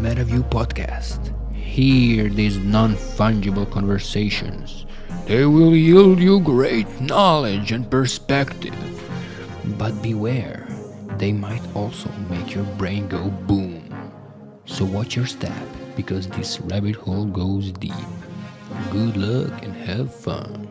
MetaView podcast. Hear these non-fungible conversations. They will yield you great knowledge and perspective. But beware, they might also make your brain go boom. So watch your step, because this rabbit hole goes deep. Good luck and have fun.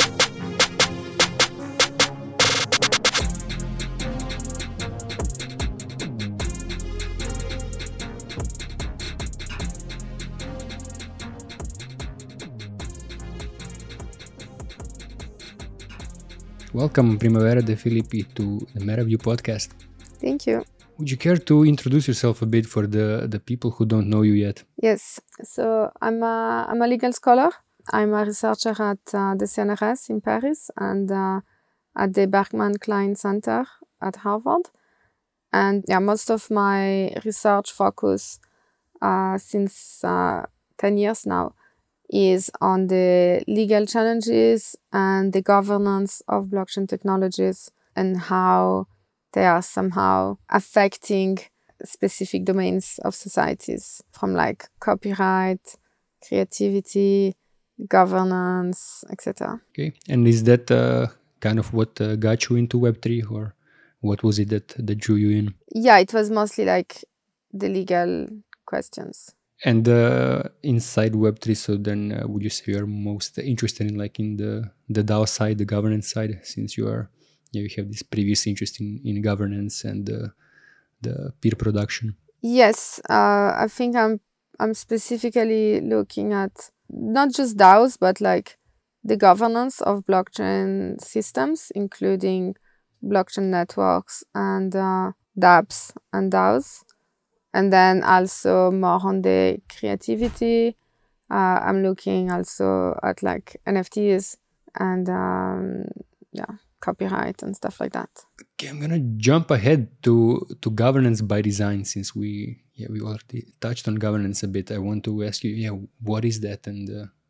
Welcome, Primavera de Filippi, to the MetaView podcast. Thank you. Would you care to introduce yourself a bit for the people who don't know you yet? Yes, so I'm a legal scholar. I'm a researcher at the CNRS in Paris and at the Berkman Klein Center at Harvard. And most of my research focus since 10 years now is on the legal challenges and the governance of blockchain technologies and how they are somehow affecting specific domains of societies, from like copyright, creativity, governance, etc. Okay, and is that kind of what got you into Web3, or what was it that drew you in? Yeah, it was mostly like the legal questions. And inside Web3, so then would you say you're most interested in the DAO side, the governance side, since you have this previous interest in governance and the peer production? Yes, I think I'm specifically looking at not just DAOs, but like the governance of blockchain systems, including blockchain networks and dApps and DAOs. And then also more on the creativity. I'm looking also at like NFTs and copyright and stuff like that. Okay, I'm gonna jump ahead to governance by design, since we already touched on governance a bit. I want to ask you, what is that, and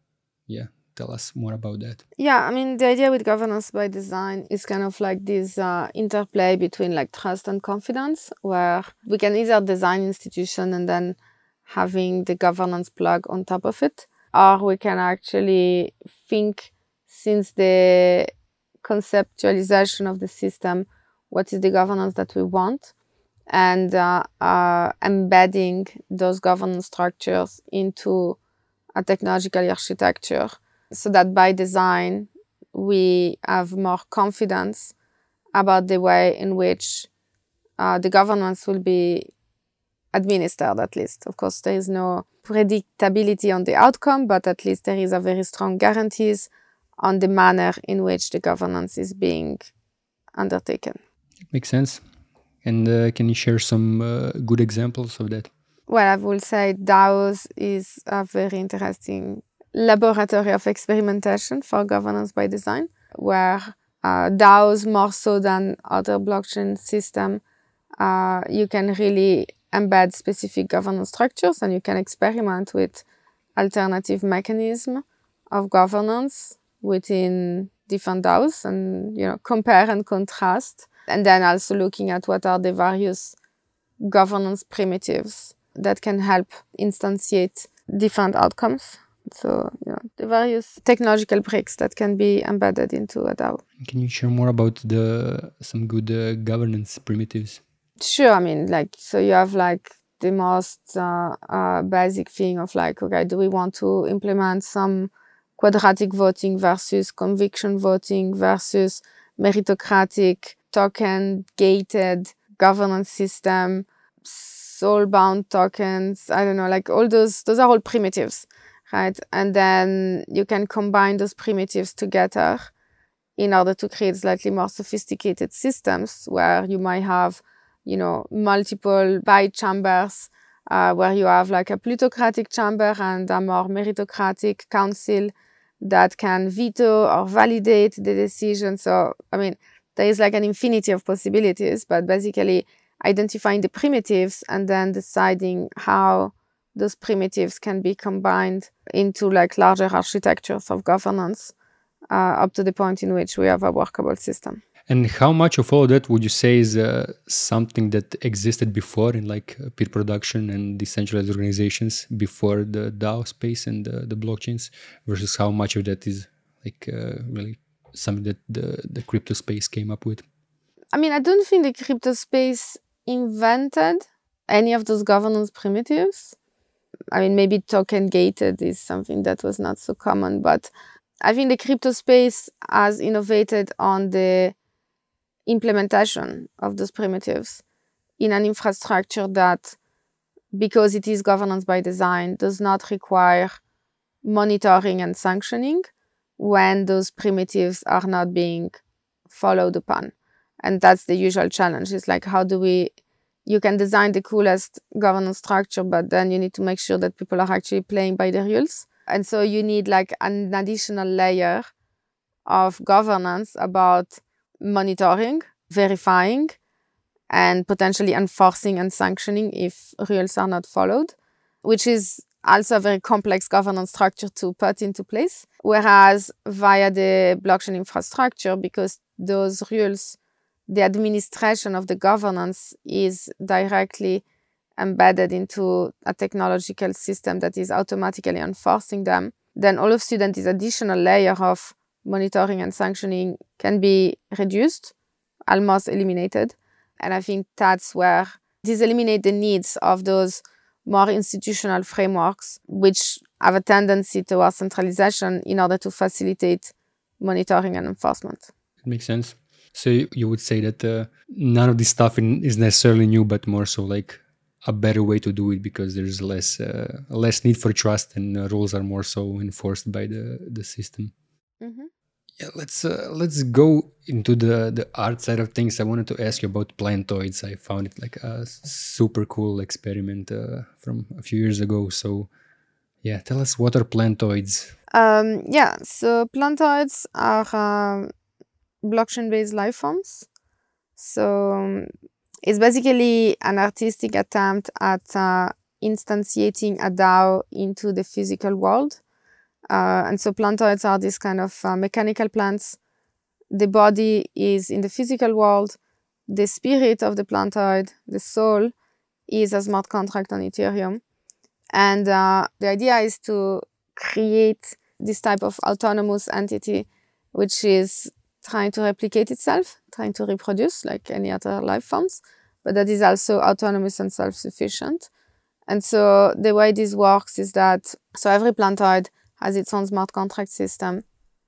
tell us more about that. Yeah, I mean, the idea with governance by design is kind of like this interplay between like trust and confidence, where we can either design institution and then having the governance plug on top of it, or we can actually think, since the conceptualization of the system, what is the governance that we want, and embedding those governance structures into a technological architecture, so that by design we have more confidence about the way in which the governance will be administered, at least. Of course, there is no predictability on the outcome, but at least there is a very strong guarantees on the manner in which the governance is being undertaken. Makes sense. And can you share some good examples of that? Well, I will say DAOs is a very interesting laboratory of experimentation for governance by design, where DAOs, more so than other blockchain system, you can really embed specific governance structures, and you can experiment with alternative mechanisms of governance within different DAOs, and compare and contrast, and then also looking at what are the various governance primitives that can help instantiate different outcomes. So, the various technological bricks that can be embedded into a DAO. Can you share more about some good governance primitives? Sure. I mean, so you have the most basic thing of okay, do we want to implement some quadratic voting versus conviction voting versus meritocratic token-gated governance system, soul-bound tokens, I don't know, all those are all primitives, right? And then you can combine those primitives together in order to create slightly more sophisticated systems where you might have, multiple byte chambers, where you have a plutocratic chamber and a more meritocratic council that can veto or validate the decision. So, I mean, there is an infinity of possibilities, but basically identifying the primitives and then deciding how those primitives can be combined into larger architectures of governance up to the point in which we have a workable system. And how much of all of that would you say is something that existed before in like peer production and decentralized organizations before the DAO space and the blockchains, versus how much of that is like really something that the crypto space came up with? I mean, I don't think the crypto space invented any of those governance primitives. I mean, maybe token gated is something that was not so common, but I think the crypto space has innovated on the implementation of those primitives in an infrastructure that, because it is governance by design, does not require monitoring and sanctioning when those primitives are not being followed upon. And that's the usual challenge. It's like, you can design the coolest governance structure, but then you need to make sure that people are actually playing by the rules. And so you need like an additional layer of governance about monitoring, verifying, and potentially enforcing and sanctioning if rules are not followed, which is also a very complex governance structure to put into place. Whereas via the blockchain infrastructure, because those rules, the administration of the governance is directly embedded into a technological system that is automatically enforcing them, then all of a sudden this additional layer of monitoring and sanctioning can be reduced, almost eliminated. And I think that's where this eliminates the needs of those more institutional frameworks, which have a tendency towards centralization in order to facilitate monitoring and enforcement. It makes sense. So you would say that none of this stuff is necessarily new, but more so like a better way to do it because there's less need for trust and rules are more so enforced by the system. Mm-hmm. Yeah, let's go into the art side of things. I wanted to ask you about Plantoids. I found it like a super cool experiment from a few years ago. So yeah, tell us, what are Plantoids? So Plantoids are blockchain-based life forms. So it's basically an artistic attempt at instantiating a DAO into the physical world. And so plantoids are these kind of mechanical plants. The body is in the physical world. The spirit of the plantoid, the soul, is a smart contract on Ethereum. And the idea is to create this type of autonomous entity, which is trying to replicate itself, trying to reproduce like any other life forms, but that is also autonomous and self-sufficient. And so the way this works is that, so every plantoid has its own smart contract system,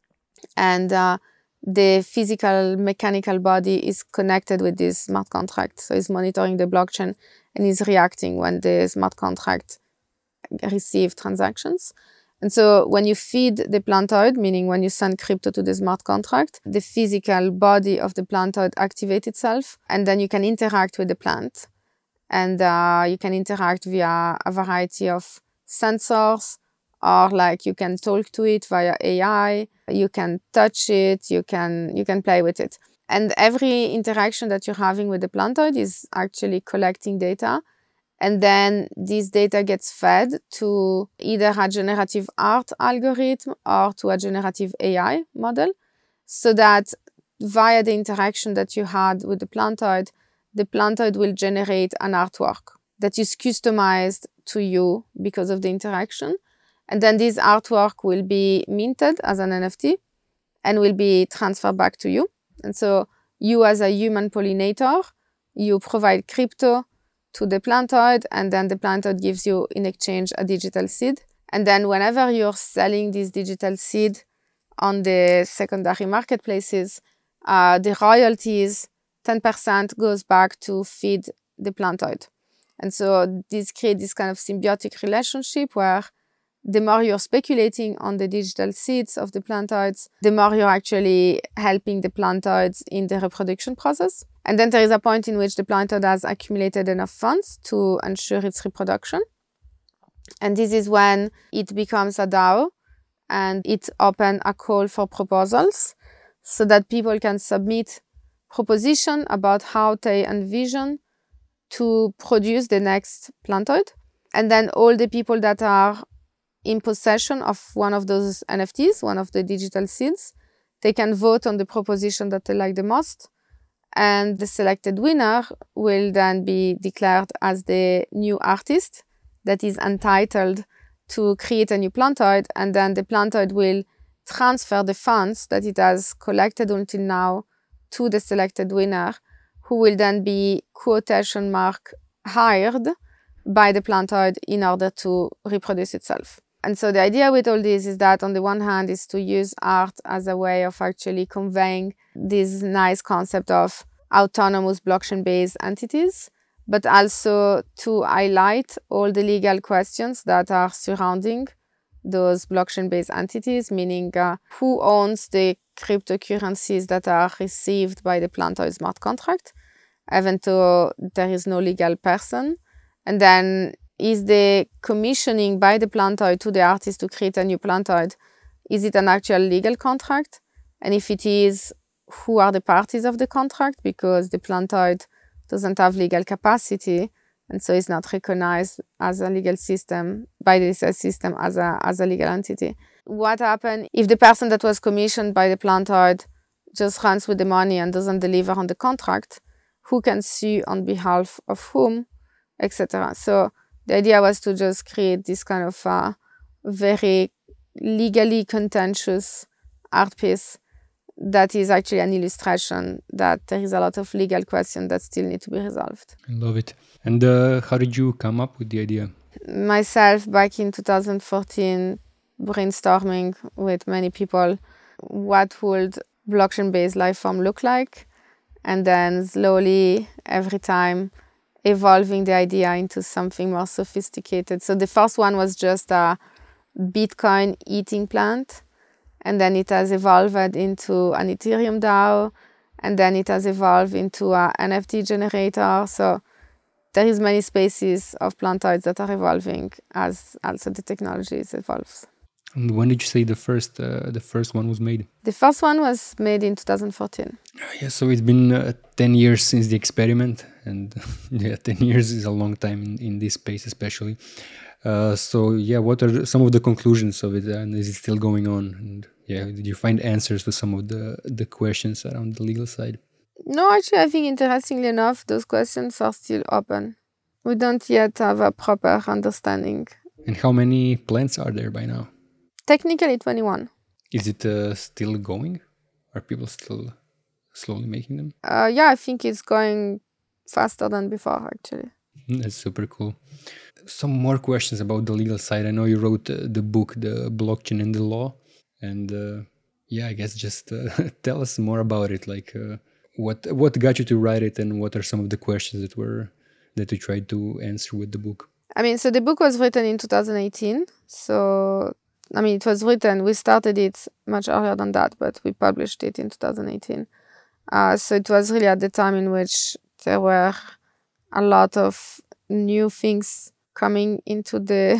and the physical mechanical body is connected with this smart contract. So it's monitoring the blockchain and is reacting when the smart contract receives transactions. And so when you feed the plantoid, meaning when you send crypto to the smart contract, the physical body of the plantoid activates itself, and then you can interact with the plant. And you can interact via a variety of sensors, or like you can talk to it via AI, you can touch it, you can play with it. And every interaction that you're having with the plantoid is actually collecting data. And then this data gets fed to either a generative art algorithm or to a generative AI model, so that via the interaction that you had with the plantoid will generate an artwork that is customized to you because of the interaction. And then this artwork will be minted as an NFT and will be transferred back to you. And so you, as a human pollinator, you provide crypto to the plantoid, and then the plantoid gives you in exchange a digital seed. And then whenever you're selling this digital seed on the secondary marketplaces, the royalties, 10% goes back to feed the plantoid. And so this creates this kind of symbiotic relationship where the more you're speculating on the digital seeds of the plantoids, the more you're actually helping the plantoids in the reproduction process. And then there is a point in which the plantoid has accumulated enough funds to ensure its reproduction. And this is when it becomes a DAO, and it opens a call for proposals so that people can submit proposition about how they envision to produce the next plantoid. And then all the people that are in possession of one of those NFTs, one of the digital seeds, they can vote on the proposition that they like the most. And the selected winner will then be declared as the new artist that is entitled to create a new plantoid. And then the plantoid will transfer the funds that it has collected until now to the selected winner, who will then be quotation mark hired by the plantoid in order to reproduce itself. And so the idea with all this is that on the one hand is to use art as a way of actually conveying this nice concept of autonomous blockchain-based entities, but also to highlight all the legal questions that are surrounding those blockchain-based entities, meaning who owns the cryptocurrencies that are received by the plantoid smart contract, even though there is no legal person. And then is the commissioning by the plantoid to the artist to create a new plantoid, is it an actual legal contract? And if it is, who are the parties of the contract? Because the plantoid doesn't have legal capacity, and so it's not recognized as a legal system by the system as a legal entity. What happens if the person that was commissioned by the plantoid just runs with the money and doesn't deliver on the contract? Who can sue on behalf of whom, etc. So the idea was to just create this kind of very legally contentious art piece that is actually an illustration that there is a lot of legal questions that still need to be resolved. I love it. And how did you come up with the idea? Myself, back in 2014, brainstorming with many people, what would blockchain-based life form look like? And then slowly, every time, evolving the idea into something more sophisticated. So the first one was just a Bitcoin eating plant. And then it has evolved into an Ethereum DAO. And then it has evolved into an NFT generator. So there is many spaces of plantoids that are evolving as also the technology evolves. And when did you say the first one was made? The first one was made in 2014. Yeah, so it's been 10 years since the experiment. And yeah, 10 years is a long time in this space especially. So yeah, what are some of the conclusions of it? And is it still going on? And yeah, did you find answers to some of the questions around the legal side? No, actually, I think interestingly enough, those questions are still open. We don't yet have a proper understanding. And how many plants are there by now? Technically 21. Is it still going? Are people still slowly making them? Yeah, I think it's going faster than before, actually. That's super cool. Some more questions about the legal side. I know you wrote the book, The Blockchain and the Law. And yeah, I guess just tell us more about it. Like what got you to write it, and what are some of the questions that you tried to answer with the book? I mean, so the book was written in 2018. So, I mean, it was written, we started it much earlier than that, but we published it in 2018. So it was really at the time in which there were a lot of new things coming into the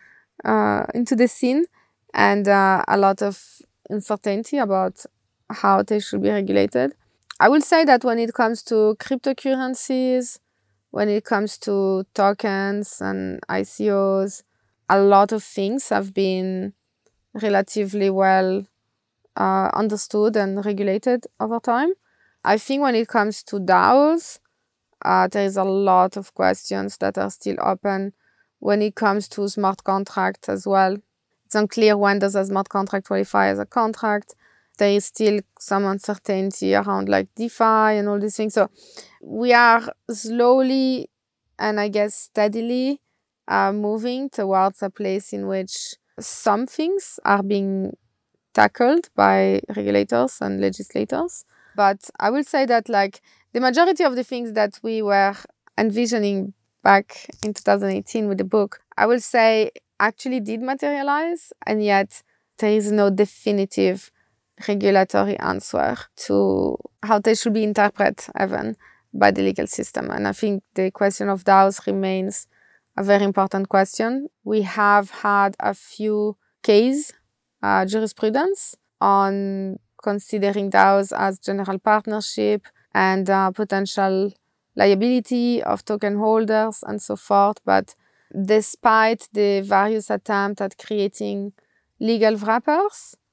scene, and a lot of uncertainty about how they should be regulated. I will say that when it comes to cryptocurrencies, when it comes to tokens and ICOs, a lot of things have been relatively well understood and regulated over time. I think when it comes to DAOs, there is a lot of questions that are still open. When it comes to smart contracts as well, it's unclear when does a smart contract qualify as a contract. There is still some uncertainty around like DeFi and all these things. So we are slowly and I guess steadily moving towards a place in which some things are being tackled by regulators and legislators. But I will say that like the majority of the things that we were envisioning back in 2018 with the book, I will say actually did materialize, and yet there is no definitive regulatory answer to how they should be interpreted even by the legal system. And I think the question of DAOs remains a very important question. We have had a few case jurisprudence on considering DAOs as general partnership and potential liability of token holders and so forth. But despite the various attempts at creating legal wrappers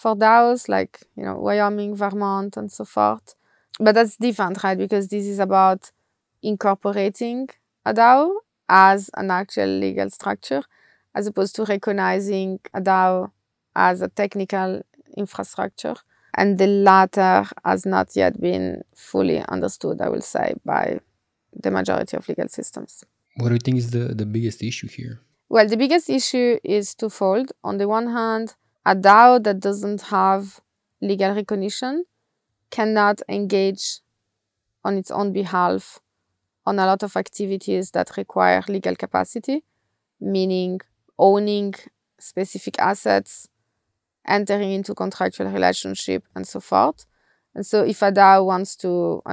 for DAOs, like, Wyoming, Vermont, and so forth. But that's different, right? Because this is about incorporating a DAO as an actual legal structure, as opposed to recognizing a DAO as a technical infrastructure. And the latter has not yet been fully understood, I will say, by the majority of legal systems. What do you think is the biggest issue here? Well, the biggest issue is twofold. On the one hand, a DAO that doesn't have legal recognition cannot engage on its own behalf on a lot of activities that require legal capacity, meaning owning specific assets, entering into contractual relationship, and so forth. And so if a DAO wants to,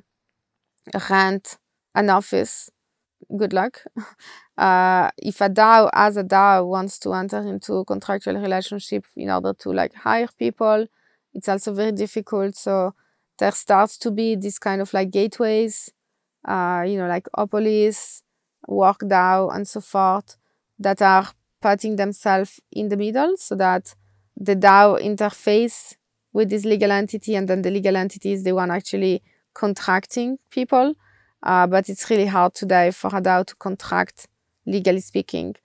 rent an office, good luck. If a DAO, as a DAO, wants to enter into a contractual relationship in order to hire people, it's also very difficult. So there starts to be this kind of gateways, like Opolis, WorkDAO, and so forth, that are putting themselves in the middle so that the DAO interface with this legal entity, and then the legal entity is the one actually contracting people. But it's really hard today for a DAO to contract, legally speaking,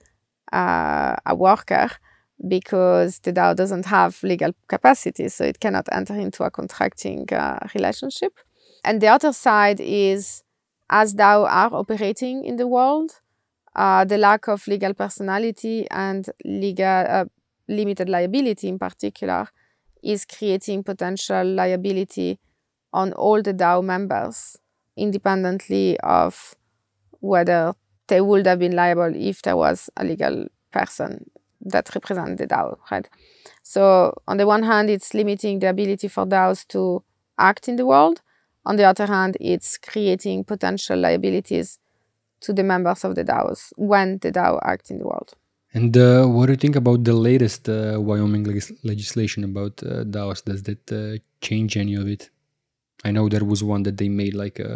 a worker, because the DAO doesn't have legal capacity, so it cannot enter into a contracting relationship. And the other side is, as DAO are operating in the world, the lack of legal personality and legal limited liability in particular is creating potential liability on all the DAO members, independently of whether they would have been liable if there was a legal person that represents the DAO, right? So on the one hand, it's limiting the ability for DAOs to act in the world. On the other hand, it's creating potential liabilities to the members of the DAOs when the DAO acts in the world. And what do you think about the latest Wyoming legislation about DAOs? Does that change any of it? I know there was one that they made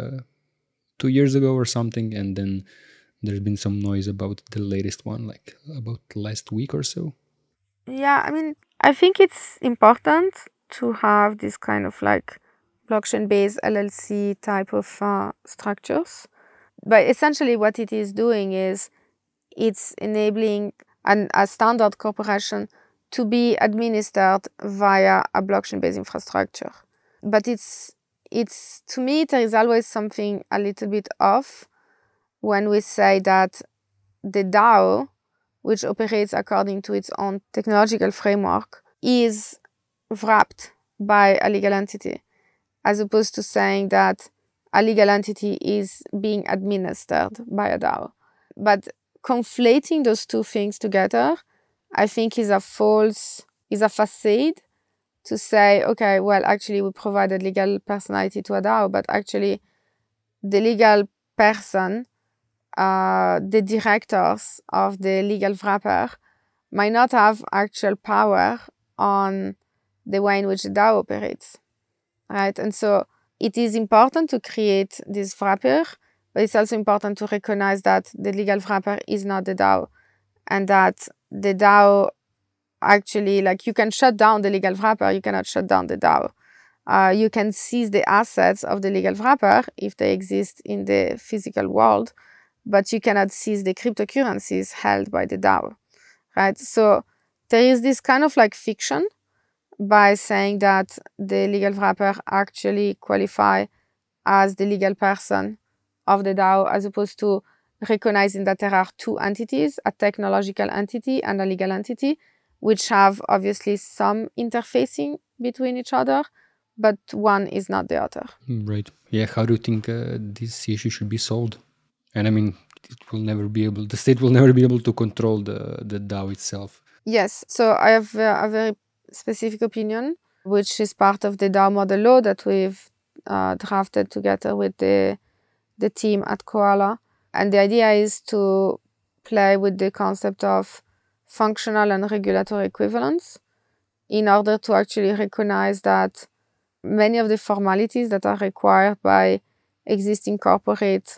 2 years ago or something, and then there's been some noise about the latest one, about last week or so. Yeah, I think it's important to have this kind of blockchain-based LLC type of structures. But essentially what it is doing is it's enabling a standard corporation to be administered via a blockchain-based infrastructure. But it's to me, there is always something a little bit off when we say that the DAO, which operates according to its own technological framework, is wrapped by a legal entity, as opposed to saying that a legal entity is being administered by a DAO. But conflating those two things together, I think is a facade to say, okay, well, actually we provided legal personality to a DAO, but actually the legal person, the directors of the legal wrapper, might not have actual power on the way in which the DAO operates, right? And so it is important to create this wrapper, but it's also important to recognize that the legal wrapper is not the DAO, and that the DAO actually, you can shut down the legal wrapper, you cannot shut down the DAO. You can seize the assets of the legal wrapper if they exist in the physical world, but you cannot seize the cryptocurrencies held by the DAO, right? So there is this kind of fiction by saying that the legal wrapper actually qualify as the legal person of the DAO, as opposed to recognizing that there are two entities, a technological entity and a legal entity, which have obviously some interfacing between each other, but one is not the other. Right. Yeah. How do you think this issue should be solved? And the state will never be able to control the DAO itself. Yes. So I have a very specific opinion, which is part of the DAO model law that we've drafted together with the team at Koala. And the idea is to play with the concept of functional and regulatory equivalence in order to actually recognize that many of the formalities that are required by existing corporate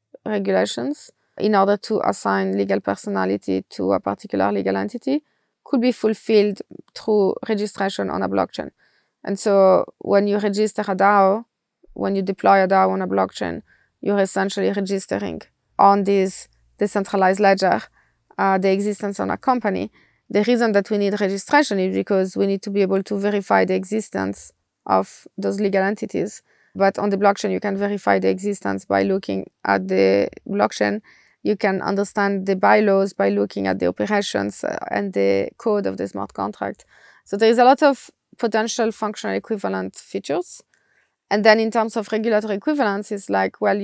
regulations in order to assign legal personality to a particular legal entity could be fulfilled through registration on a blockchain. And so when you register a DAO, when you deploy a DAO on a blockchain, you're essentially registering on this decentralized ledger the existence of a company. The reason that we need registration is because we need to be able to verify the existence of those legal entities. But on the blockchain, you can verify the existence by looking at the blockchain. You can understand the bylaws by looking at the operations and the code of the smart contract. So there is a lot of potential functional equivalent features. And then in terms of regulatory equivalence, it's like, well,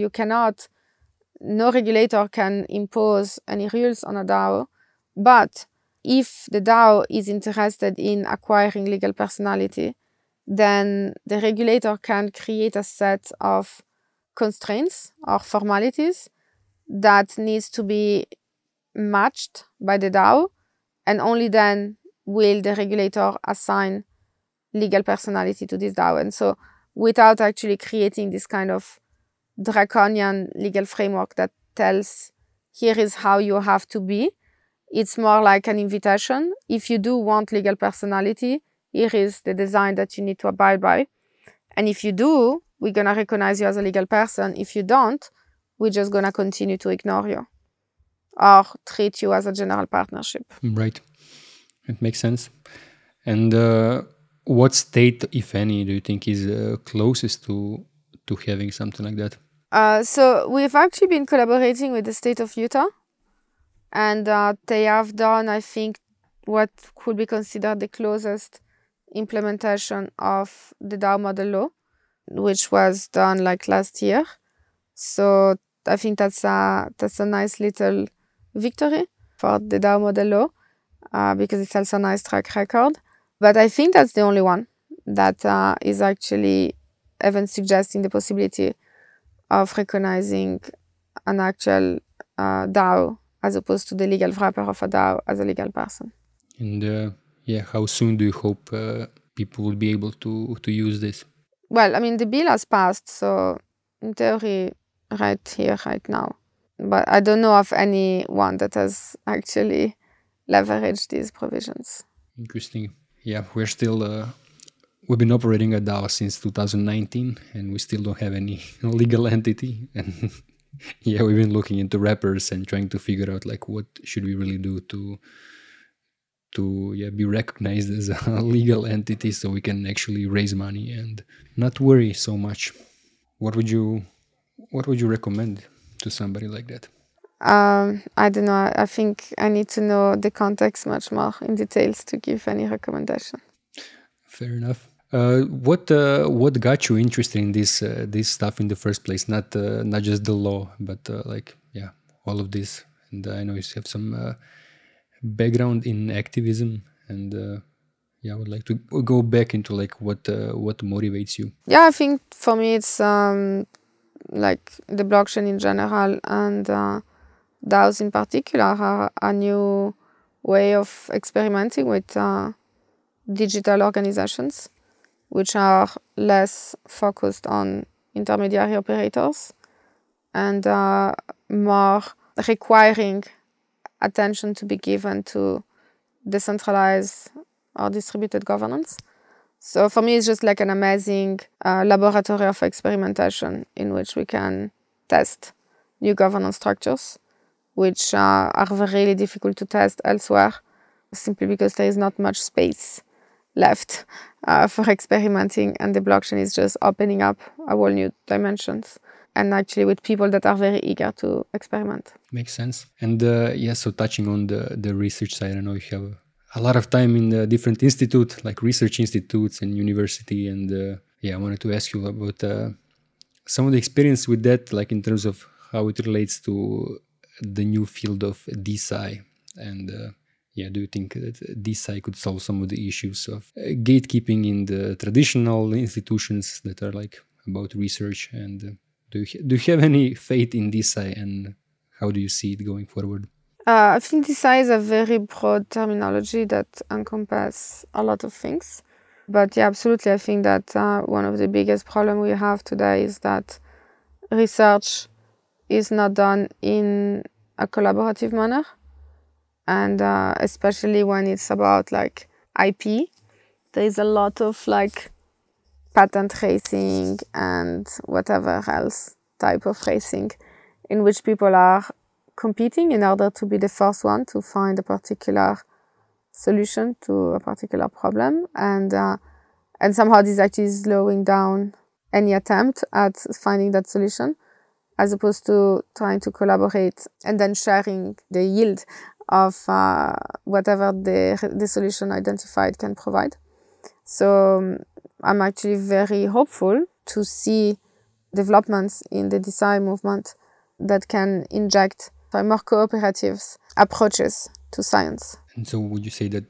no regulator can impose any rules on a DAO, but if the DAO is interested in acquiring legal personality, then the regulator can create a set of constraints or formalities that needs to be matched by the DAO, and only then will the regulator assign legal personality to this DAO. And so without actually creating this kind of draconian legal framework that tells, here is how you have to be, it's more like an invitation. If you do want legal personality, here is the design that you need to abide by. And if you do, we're going to recognize you as a legal person. If you don't, we're just going to continue to ignore you or treat you as a general partnership. Right. It makes sense. And what state, if any, do you think is closest to having something like that? So we've actually been collaborating with the state of Utah. And they have done, I think, what could be considered the closest implementation of the DAO model law, which was done like last year. So I think that's a nice little victory for the DAO model law because it's also a nice track record. But I think that's the only one that is actually even suggesting the possibility of recognizing an actual DAO as opposed to the legal wrapper of a DAO as a legal person. And how soon do you hope people will be able to use this? Well, I mean, the bill has passed, so in theory, right here, right now. But I don't know of anyone that has actually leveraged these provisions. Interesting. Yeah, we've been operating a DAO since 2019, and we still don't have any legal entity. And yeah, we've been looking into wrappers and trying to figure out like what should we really do to be recognized as a legal entity so we can actually raise money and not worry so much. What would you recommend to somebody like that? I don't know. I think I need to know the context much more in details to give any recommendation. Fair enough. What got you interested in this stuff in the first place? Not just the law, but all of this. And I know you have some background in activism, and I would like to go back into like what motivates you. Yeah, I think for me it's like the blockchain in general and DAOs in particular are a new way of experimenting with digital organizations, which are less focused on intermediary operators and more requiring attention to be given to decentralized or distributed governance. So for me, it's just like an amazing laboratory of experimentation in which we can test new governance structures, which are really difficult to test elsewhere, simply because there is not much space left for experimenting, and the blockchain is just opening up a whole new dimensions, and actually with people that are very eager to experiment. Makes sense. And so touching on the research side, I know you have a lot of time in the different institute, like research institutes and university, and I wanted to ask you about some of the experience with that, like in terms of how it relates to the new field of DeSci, and do you think that DeSci could solve some of the issues of gatekeeping in the traditional institutions that are like about research, and do you have any faith in DeSci, and how do you see it going forward? I think DeSci is a very broad terminology that encompasses a lot of things. But yeah, absolutely, I think that one of the biggest problems we have today is that research is not done in a collaborative manner. And especially when it's about like IP, there is a lot of like patent racing and whatever else type of racing in which people are competing in order to be the first one to find a particular solution to a particular problem. And somehow this actually is slowing down any attempt at finding that solution, as opposed to trying to collaborate and then sharing the yield of whatever the solution identified can provide. So I'm actually very hopeful to see developments in the DeSci movement that can inject more cooperative approaches to science. And so would you say that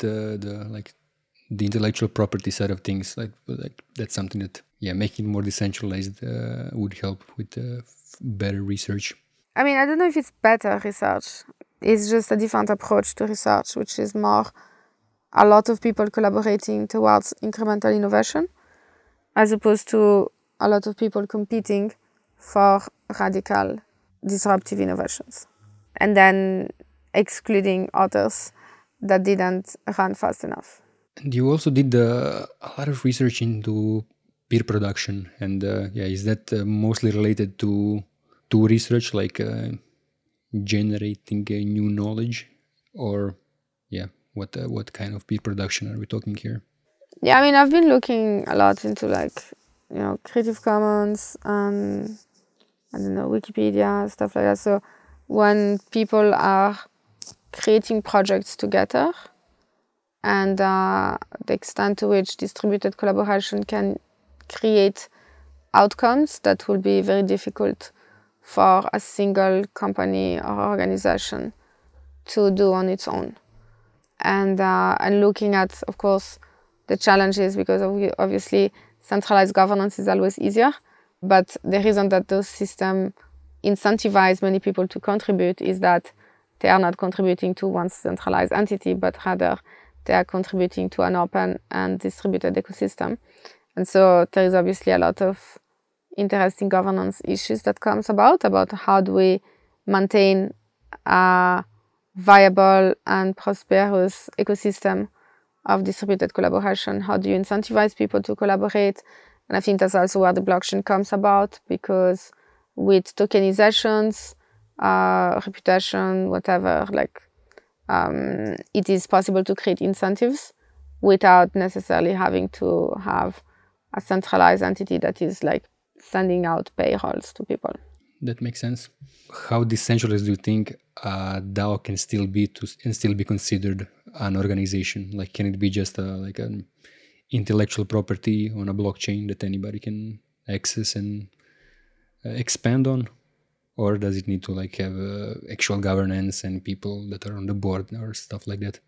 the intellectual property side of things, like that's something that, making it more decentralized would help with better research? I mean, I don't know if it's better research. It's just a different approach to research, which is more a lot of people collaborating towards incremental innovation, as opposed to a lot of people competing for radical disruptive innovations, and then excluding others that didn't run fast enough. And you also did a lot of research into peer production, and is that mostly related to research, like generating new knowledge, or what kind of peer production are we talking here? Yeah, I mean, I've been looking a lot into Creative Commons and Wikipedia, stuff like that. So when people are creating projects together, and the extent to which distributed collaboration can create outcomes that will be very difficult for a single company or organization to do on its own. And looking at, of course, the challenges, because obviously centralized governance is always easier, but the reason that those systems incentivize many people to contribute is that they are not contributing to one centralized entity, but rather they are contributing to an open and distributed ecosystem. And so there is obviously a lot of interesting governance issues that comes about how do we maintain a viable and prosperous ecosystem of distributed collaboration. How do you incentivize people to collaborate? And I think that's also where the blockchain comes about, because with tokenizations, reputation, whatever, it is possible to create incentives without necessarily having to have a centralized entity that is sending out payrolls to people. That makes sense. How decentralized do you think DAO can still be and still be considered an organization? Can it be just an intellectual property on a blockchain that anybody can access and expand on? Or does it need to have actual governance and people that are on the board or stuff like that?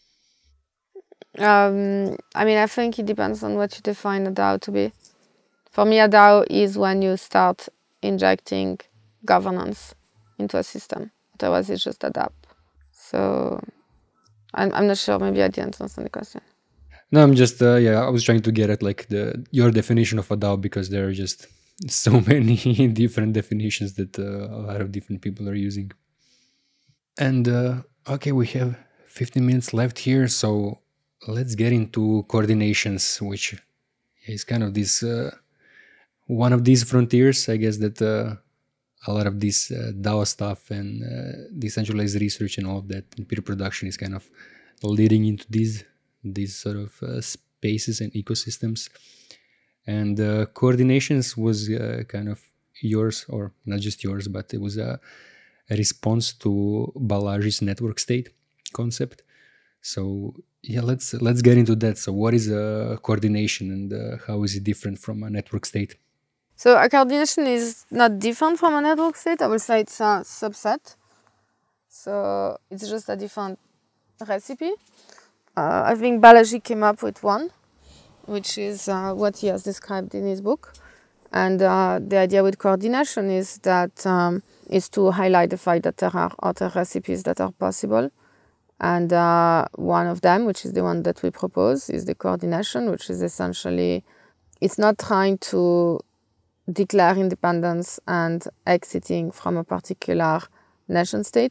I think it depends on what you define a DAO to be. For me, a DAO is when you start injecting governance into a system. Otherwise, it's just a DApp. So I'm not sure. Maybe I didn't understand the question. No, I'm just, I was trying to get at your definition of a DAO, because there are just so many different definitions that a lot of different people are using. And okay, we have 15 minutes left here, so let's get into coordinations, which is kind of this one of these frontiers, I guess, that a lot of this DAO stuff and decentralized research and all of that and peer production is kind of leading into these sort of spaces and ecosystems. And coordinations was kind of yours, or not just yours, but it was a response to Balaji's network state concept. So let's get into that. So what is a coordination, and how is it different from a network state? So a coordination is not different from a network state. I will say it's a subset. So it's just a different recipe. I think Balaji came up with one, which is what he has described in his book. And the idea with coordination is that is to highlight the fact that there are other recipes that are possible. And one of them, which is the one that we propose, is the coordination, which is essentially, it's not trying to declare independence and exiting from a particular nation state,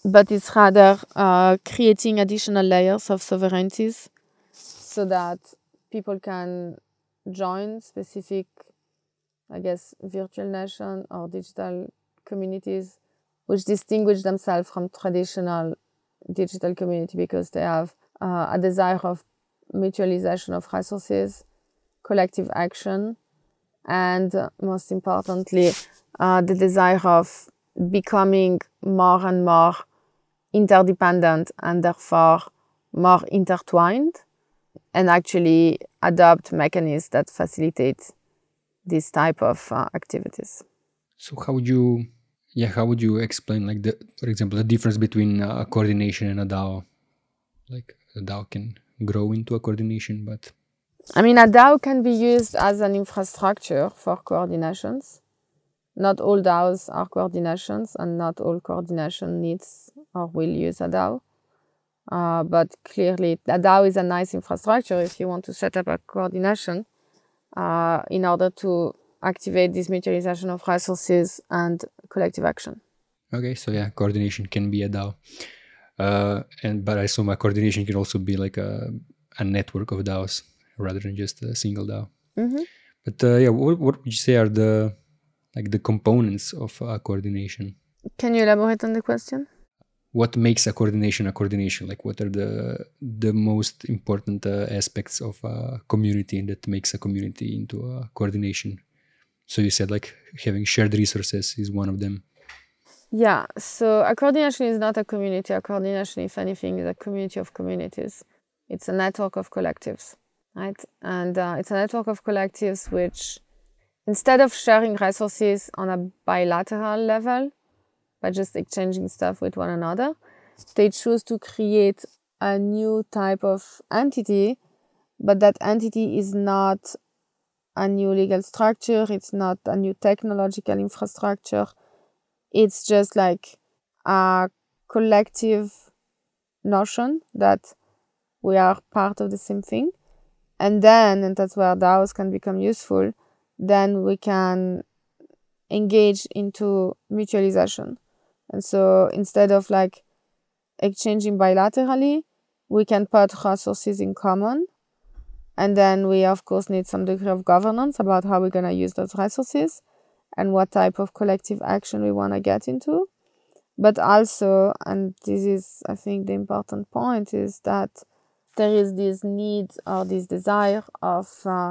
but it's rather creating additional layers of sovereignties so that people can join specific, I guess, virtual nation or digital communities which distinguish themselves from traditional digital community because they have a desire of mutualization of resources, collective action, and most importantly, the desire of becoming more and more interdependent and therefore more intertwined, and actually adopt mechanisms that facilitate this type of activities. So how would you explain, like, for example, the difference between a coordination and a DAO? Like, a DAO can grow into a coordination, but I mean, a DAO can be used as an infrastructure for coordinations. Not all DAOs are coordinations, and not all coordination needs or will use a DAO. But clearly, a DAO is a nice infrastructure if you want to set up a coordination in order to activate this mutualization of resources and collective action. Okay, so yeah, coordination can be a DAO. But I assume a coordination can also be like a network of DAOs rather than just a single DAO. Mm-hmm. But what would you say are the components of a coordination? Can you elaborate on the question? What makes a coordination a coordination? Like, what are the most important aspects of a community that makes a community into a coordination? So you said like having shared resources is one of them. Yeah, so a coordination is not a community. A coordination, if anything, is a community of communities. It's a network of collectives, right? And it's a network of collectives which, instead of sharing resources on a bilateral level, by just exchanging stuff with one another, they choose to create a new type of entity, but that entity is not a new legal structure, it's not a new technological infrastructure, it's just like a collective notion that we are part of the same thing. And that's where DAOs can become useful, then we can engage into mutualization. And so instead of like exchanging bilaterally, we can put resources in common. And then we, of course, need some degree of governance about how we're going to use those resources and what type of collective action we want to get into. But also, and this is, I think, the important point, is that there is this need or this desire of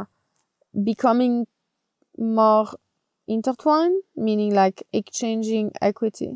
becoming more intertwined, meaning like exchanging equity.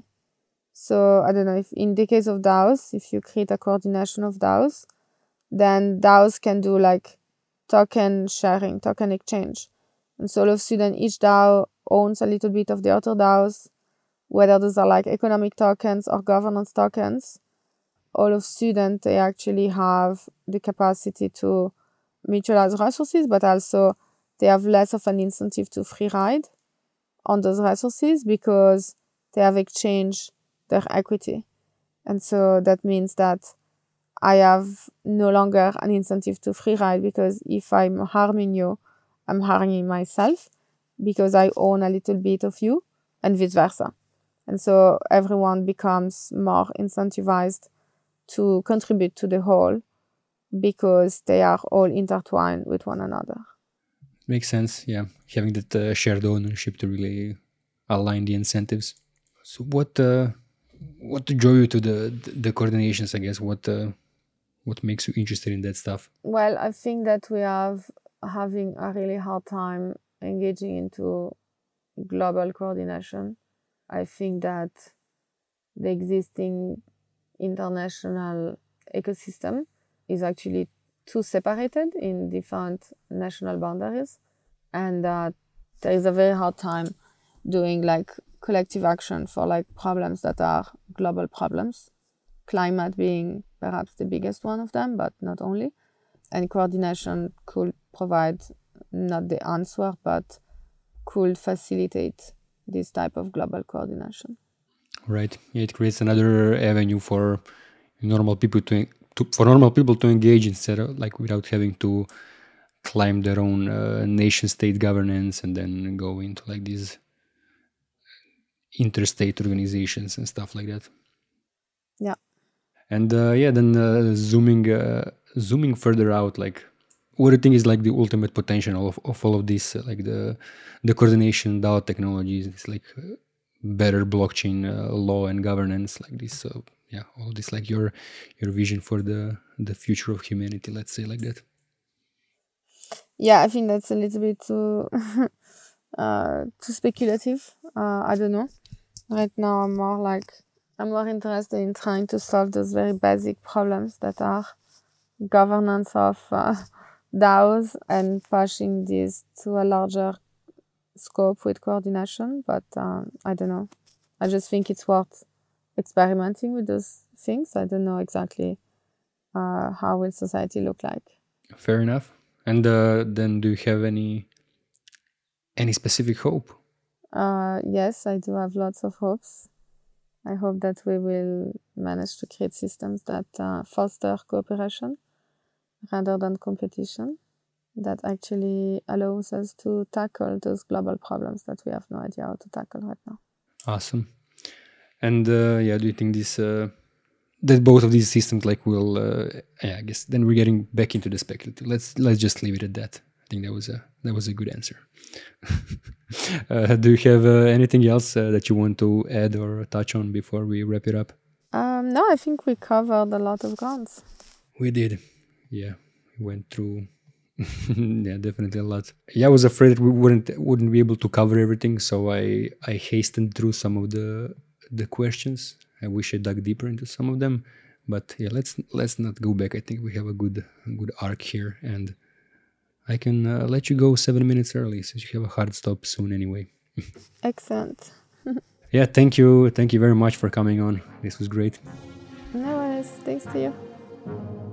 So I don't know, if in the case of DAOs, if you create a coordination of DAOs, then DAOs can do like token sharing, token exchange. And so all of a sudden, each DAO owns a little bit of the other DAOs, whether those are like economic tokens or governance tokens. All of a sudden, they actually have the capacity to mutualize resources, but also they have less of an incentive to free ride on those resources because they have exchanged their equity. And so that means that I have no longer an incentive to free ride, because if I'm harming you, I'm harming myself because I own a little bit of you, and vice versa. And so everyone becomes more incentivized to contribute to the whole because they are all intertwined with one another. Makes sense, yeah. Having that shared ownership to really align the incentives. So what drew you to the coordinations, I guess? What makes you interested in that stuff? Well, I think that we are having a really hard time engaging into global coordination. I think that the existing international ecosystem is actually too separated in different national boundaries, and that there is a very hard time doing like collective action for like problems that are global problems, climate being perhaps the biggest one of them, but not only. And coordination could provide not the answer, but could facilitate this type of global coordination. Right. Yeah, it creates another avenue for normal people to engage instead of like without having to climb their own nation-state governance and then go into like these interstate organizations and stuff like that. Yeah. And zooming further out, like, what do you think is like the ultimate potential of all of this, like the coordination DAO technologies, it's like better blockchain law and governance, like this. So yeah, all this, like your vision for the future of humanity, let's say like that. Yeah, I think that's a little bit too too speculative. I don't know. Right now, I'm more interested in trying to solve those very basic problems that are governance of DAOs and pushing this to a larger scope with coordination. But I don't know. I just think it's worth experimenting with those things. I don't know exactly how will society look like. Fair enough. And then, do you have any specific hope? Yes, I do have lots of hopes. I hope that we will manage to create systems that foster cooperation rather than competition, that actually allows us to tackle those global problems that we have no idea how to tackle right now. Awesome. And do you think this that both of these systems like will? I guess then we're getting back into the speculative. Let's just leave it at that. I think that was a good answer. Do you have anything else that you want to add or touch on before we wrap it up? No, I think we covered a lot of grounds. We did. Yeah, we went through. Yeah, definitely a lot. Yeah, I was afraid that we wouldn't be able to cover everything, so I hastened through some of the questions. I wish I dug deeper into some of them, but yeah, let's not go back. I think we have a good arc here, and I can let you go 7 minutes early since you have a hard stop soon anyway. Excellent. Yeah, thank you very much for coming on. This was great. No worries. Thanks to you.